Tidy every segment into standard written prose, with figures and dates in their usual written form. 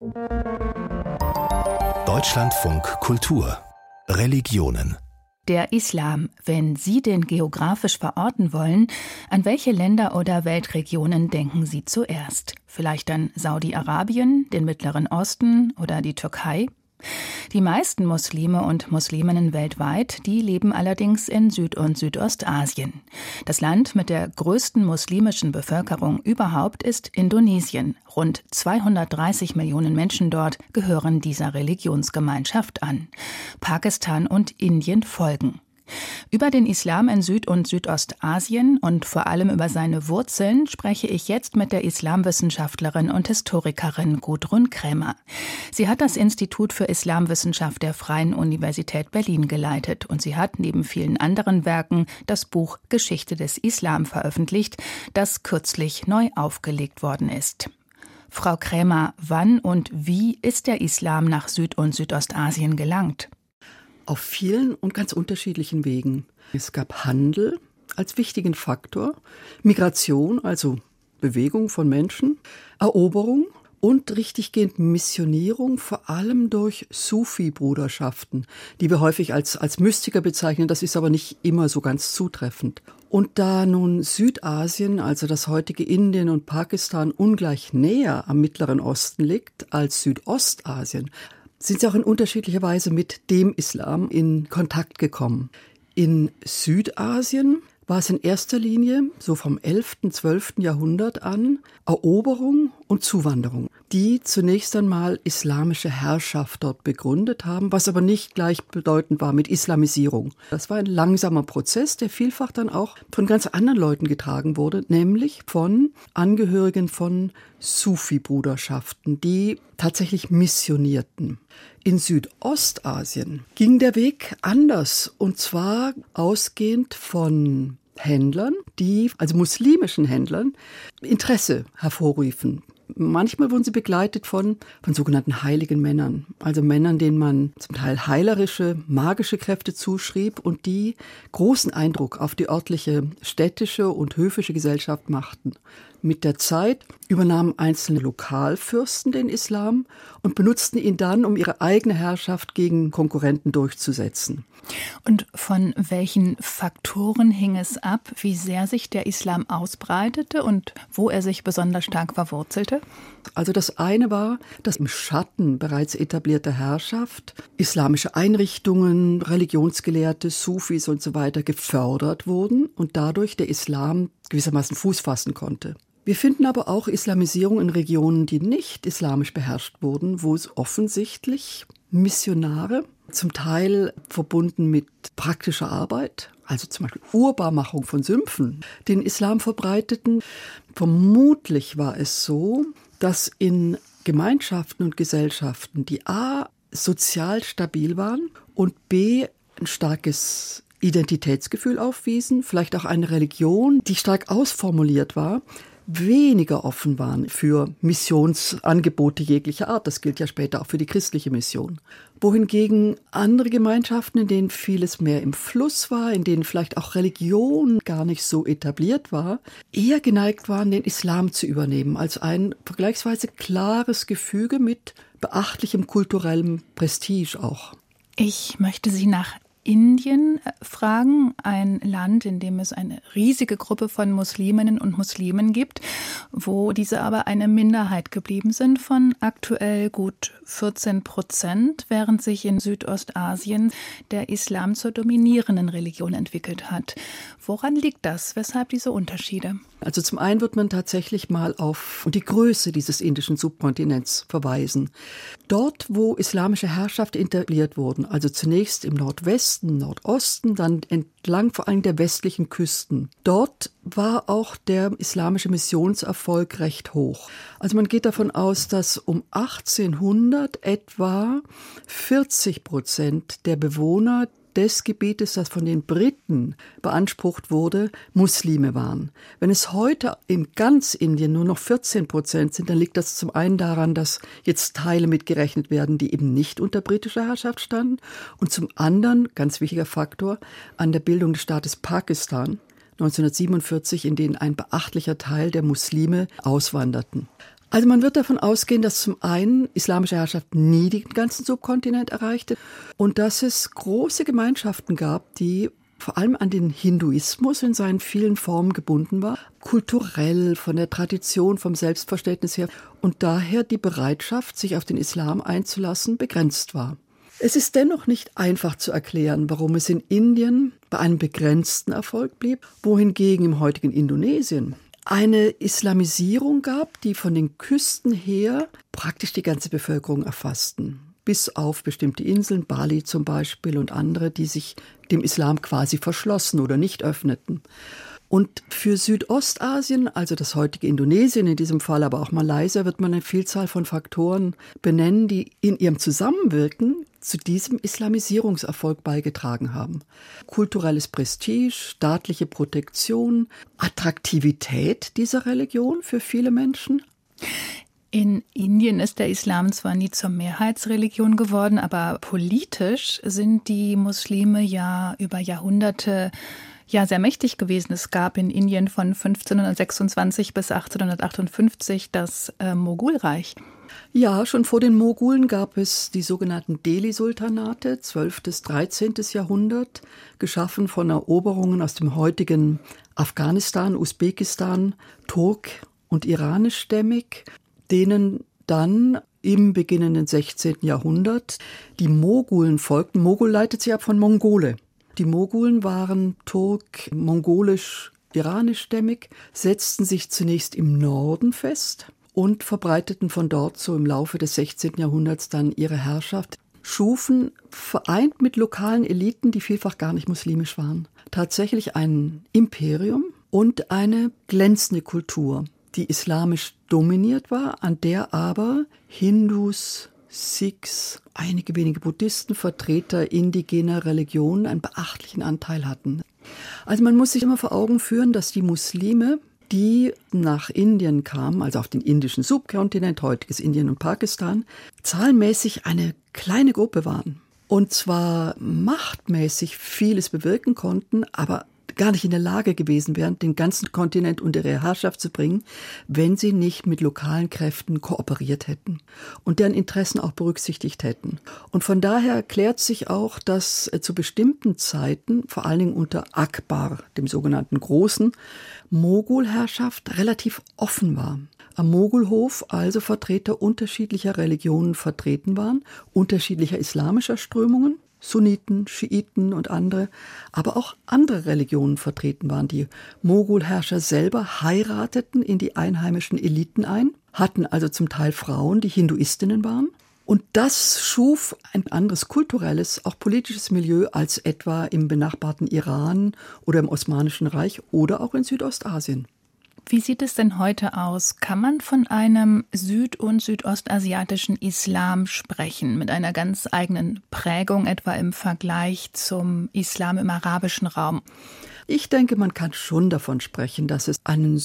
Deutschlandfunk Kultur Religionen. Der Islam, wenn Sie den geografisch verorten wollen, an welche Länder oder Weltregionen denken Sie zuerst? Vielleicht an Saudi-Arabien, den Mittleren Osten oder die Türkei? Die meisten Muslime und Musliminnen weltweit, die leben allerdings in Süd- und Südostasien. Das Land mit der größten muslimischen Bevölkerung überhaupt ist Indonesien. Rund 230 Millionen Menschen dort gehören dieser Religionsgemeinschaft an. Pakistan und Indien folgen. Über den Islam in Süd- und Südostasien und vor allem über seine Wurzeln spreche ich jetzt mit der Islamwissenschaftlerin und Historikerin Gudrun Krämer. Sie hat das Institut für Islamwissenschaft der Freien Universität Berlin geleitet und sie hat neben vielen anderen Werken das Buch Geschichte des Islam veröffentlicht, das kürzlich neu aufgelegt worden ist. Frau Krämer, wann und wie ist der Islam nach Süd- und Südostasien gelangt? Auf vielen und ganz unterschiedlichen Wegen. Es gab Handel als wichtigen Faktor, Migration, also Bewegung von Menschen, Eroberung und richtiggehend Missionierung, vor allem durch Sufi-Bruderschaften, die wir häufig als Mystiker bezeichnen. Das ist aber nicht immer so ganz zutreffend. Und da nun Südasien, also das heutige Indien und Pakistan, ungleich näher am Mittleren Osten liegt als Südostasien, sind sie auch in unterschiedlicher Weise mit dem Islam in Kontakt gekommen. In Südasien war es in erster Linie, so vom 11., 12. Jahrhundert an, Eroberung und Zuwanderung, die zunächst einmal islamische Herrschaft dort begründet haben, was aber nicht gleichbedeutend war mit Islamisierung. Das war ein langsamer Prozess, der vielfach dann auch von ganz anderen Leuten getragen wurde, nämlich von Angehörigen von Sufi-Bruderschaften, die tatsächlich missionierten. In Südostasien ging der Weg anders, und zwar ausgehend von Händlern, also muslimischen Händlern, Interesse hervorriefen. Manchmal wurden sie begleitet von sogenannten heiligen Männern, also Männern, denen man zum Teil heilerische, magische Kräfte zuschrieb und die großen Eindruck auf die örtliche städtische und höfische Gesellschaft machten. Mit der Zeit übernahmen einzelne Lokalfürsten den Islam und benutzten ihn dann, um ihre eigene Herrschaft gegen Konkurrenten durchzusetzen. Und von welchen Faktoren hing es ab, wie sehr sich der Islam ausbreitete und wo er sich besonders stark verwurzelte? Also das eine war, dass im Schatten bereits etablierter Herrschaft islamische Einrichtungen, Religionsgelehrte, Sufis und so weiter gefördert wurden und dadurch der Islam gewissermaßen Fuß fassen konnte. Wir finden aber auch Islamisierung in Regionen, die nicht islamisch beherrscht wurden, wo es offensichtlich Missionare, zum Teil verbunden mit praktischer Arbeit, also zum Beispiel Urbarmachung von Sümpfen, den Islam verbreiteten. Vermutlich war es so, dass in Gemeinschaften und Gesellschaften, die a. sozial stabil waren und b. ein starkes Identitätsgefühl aufwiesen, vielleicht auch eine Religion, die stark ausformuliert war, weniger offen waren für Missionsangebote jeglicher Art. Das gilt ja später auch für die christliche Mission. Wohingegen andere Gemeinschaften, in denen vieles mehr im Fluss war, in denen vielleicht auch Religion gar nicht so etabliert war, eher geneigt waren, den Islam zu übernehmen, als ein vergleichsweise klares Gefüge mit beachtlichem kulturellem Prestige auch. Ich möchte Sie nach Indien fragen, ein Land, in dem es eine riesige Gruppe von Musliminnen und Muslimen gibt, wo diese aber eine Minderheit geblieben sind von aktuell gut 14%, während sich in Südostasien der Islam zur dominierenden Religion entwickelt hat. Woran liegt das? Weshalb diese Unterschiede? Also zum einen wird man tatsächlich mal auf die Größe dieses indischen Subkontinents verweisen. Dort, wo islamische Herrschaft etabliert wurden, also zunächst im Nordwesten, Nordosten, dann entlang vor allem der westlichen Küsten. Dort war auch der islamische Missionserfolg recht hoch. Also man geht davon aus, dass um 1800 etwa 40% der Bewohner des Gebietes, das von den Briten beansprucht wurde, Muslime waren. Wenn es heute in ganz Indien nur noch 14% sind, dann liegt das zum einen daran, dass jetzt Teile mitgerechnet werden, die eben nicht unter britischer Herrschaft standen, und zum anderen, ganz wichtiger Faktor, an der Bildung des Staates Pakistan 1947, in denen ein beachtlicher Teil der Muslime auswanderten. Also man wird davon ausgehen, dass zum einen islamische Herrschaft nie den ganzen Subkontinent erreichte und dass es große Gemeinschaften gab, die vor allem an den Hinduismus in seinen vielen Formen gebunden war, kulturell, von der Tradition, vom Selbstverständnis her und daher die Bereitschaft, sich auf den Islam einzulassen, begrenzt war. Es ist dennoch nicht einfach zu erklären, warum es in Indien bei einem begrenzten Erfolg blieb, wohingegen im heutigen Indonesien eine Islamisierung gab, die von den Küsten her praktisch die ganze Bevölkerung erfassten. Bis auf bestimmte Inseln, Bali zum Beispiel und andere, die sich dem Islam quasi verschlossen oder nicht öffneten. Und für Südostasien, also das heutige Indonesien in diesem Fall, aber auch Malaysia, wird man eine Vielzahl von Faktoren benennen, die in ihrem Zusammenwirken zu diesem Islamisierungserfolg beigetragen haben. Kulturelles Prestige, staatliche Protektion, Attraktivität dieser Religion für viele Menschen. In Indien ist der Islam zwar nie zur Mehrheitsreligion geworden, aber politisch sind die Muslime ja über Jahrhunderte sehr mächtig gewesen. Es gab in Indien von 1526 bis 1858 das Mogulreich. Ja, schon vor den Mogulen gab es die sogenannten Delhi-Sultanate, 12. bis 13. Jahrhundert, geschaffen von Eroberungen aus dem heutigen Afghanistan, Usbekistan, turk- und iranischstämmig, denen dann im beginnenden 16. Jahrhundert die Mogulen folgten. Mogul leitet sich ab von Mongole. Die Mogulen waren turk-mongolisch-iranischstämmig, setzten sich zunächst im Norden fest und verbreiteten von dort so im Laufe des 16. Jahrhunderts dann ihre Herrschaft, schufen, vereint mit lokalen Eliten, die vielfach gar nicht muslimisch waren, tatsächlich ein Imperium und eine glänzende Kultur, die islamisch dominiert war, an der aber Hindus, Sikhs, einige wenige Buddhisten, Vertreter indigener Religionen einen beachtlichen Anteil hatten. Also man muss sich immer vor Augen führen, dass die Muslime, die nach Indien kamen, also auf den indischen Subkontinent, heutiges Indien und Pakistan, zahlenmäßig eine kleine Gruppe waren. Und zwar machtmäßig vieles bewirken konnten, aber gar nicht in der Lage gewesen wären, den ganzen Kontinent unter ihre Herrschaft zu bringen, wenn sie nicht mit lokalen Kräften kooperiert hätten und deren Interessen auch berücksichtigt hätten. Und von daher erklärt sich auch, dass zu bestimmten Zeiten, vor allen Dingen unter Akbar, dem sogenannten Großen, Mogulherrschaft relativ offen war. Am Mogulhof also Vertreter unterschiedlicher Religionen vertreten waren, unterschiedlicher islamischer Strömungen, Sunniten, Schiiten und andere, aber auch andere Religionen vertreten waren. Die Mogulherrscher selber heirateten in die einheimischen Eliten ein, hatten also zum Teil Frauen, die Hinduistinnen waren. Und das schuf ein anderes kulturelles, auch politisches Milieu als etwa im benachbarten Iran oder im Osmanischen Reich oder auch in Südostasien. Wie sieht es denn heute aus? Kann man von einem süd- und südostasiatischen Islam sprechen, mit einer ganz eigenen Prägung, etwa im Vergleich zum Islam im arabischen Raum? Ich denke, man kann schon davon sprechen, dass es einen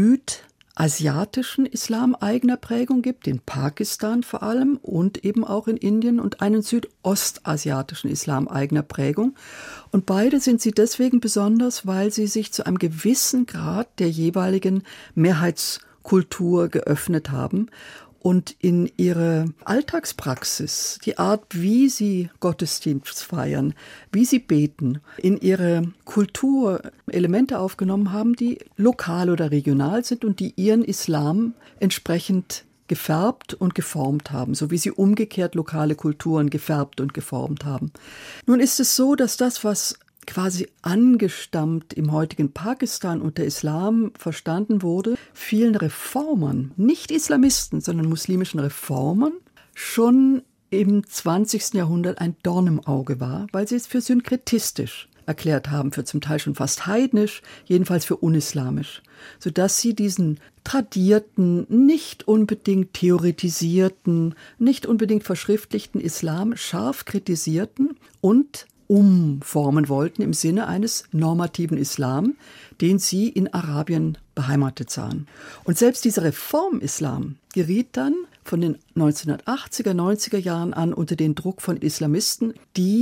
südasiatischen Islam eigener Prägung gibt, in Pakistan vor allem und eben auch in Indien, und einen südostasiatischen Islam eigener Prägung. Und beide sind sie deswegen besonders, weil sie sich zu einem gewissen Grad der jeweiligen Mehrheitskultur geöffnet haben und in ihre Alltagspraxis, die Art, wie sie Gottesdienst feiern, wie sie beten, in ihre Kultur Elemente aufgenommen haben, die lokal oder regional sind und die ihren Islam entsprechend gefärbt und geformt haben, so wie sie umgekehrt lokale Kulturen gefärbt und geformt haben. Nun ist es so, dass das, was quasi angestammt im heutigen Pakistan unter Islam verstanden wurde, vielen Reformern, nicht Islamisten, sondern muslimischen Reformern, schon im 20. Jahrhundert ein Dorn im Auge war, weil sie es für synkretistisch erklärt haben, für zum Teil schon fast heidnisch, jedenfalls für unislamisch, sodass sie diesen tradierten, nicht unbedingt theoretisierten, nicht unbedingt verschriftlichten Islam scharf kritisierten und umformen wollten im Sinne eines normativen Islam, den sie in Arabien beheimatet sahen. Und selbst dieser Reformislam geriet dann von den 1980er, 90er Jahren an unter den Druck von Islamisten, die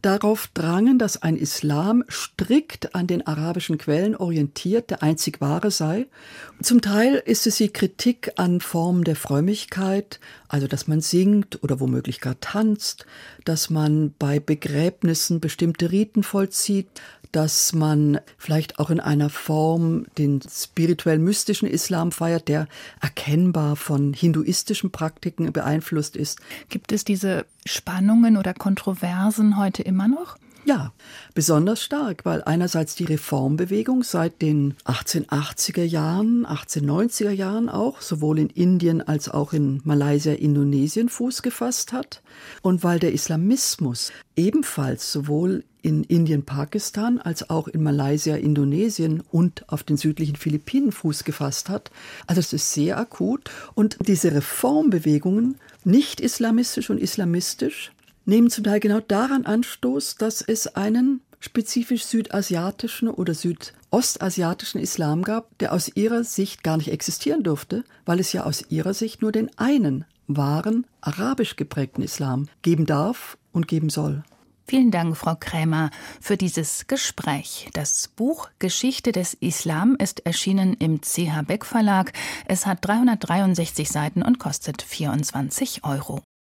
darauf drangen, dass ein Islam strikt an den arabischen Quellen orientiert der einzig wahre sei. Zum Teil ist es die Kritik an Formen der Frömmigkeit, also dass man singt oder womöglich gar tanzt, dass man bei Begräbnissen bestimmte Riten vollzieht, dass man vielleicht auch in einer Form den spirituell-mystischen Islam feiert, der erkennbar von hinduistischen Praktiken beeinflusst ist. Gibt es diese Spannungen oder Kontroversen heute immer noch? Ja, besonders stark, weil einerseits die Reformbewegung seit den 1880er Jahren, 1890er Jahren auch, sowohl in Indien als auch in Malaysia, Indonesien Fuß gefasst hat und weil der Islamismus ebenfalls sowohl in Indien, Pakistan als auch in Malaysia, Indonesien und auf den südlichen Philippinen Fuß gefasst hat. Also es ist sehr akut und diese Reformbewegungen, nicht islamistisch und islamistisch, nehmen zum Teil genau daran Anstoß, dass es einen spezifisch südasiatischen oder südostasiatischen Islam gab, der aus ihrer Sicht gar nicht existieren durfte, weil es ja aus ihrer Sicht nur den einen wahren, arabisch geprägten Islam geben darf und geben soll. Vielen Dank, Frau Krämer, für dieses Gespräch. Das Buch Geschichte des Islam ist erschienen im CH Beck Verlag. Es hat 363 Seiten und kostet 24 €.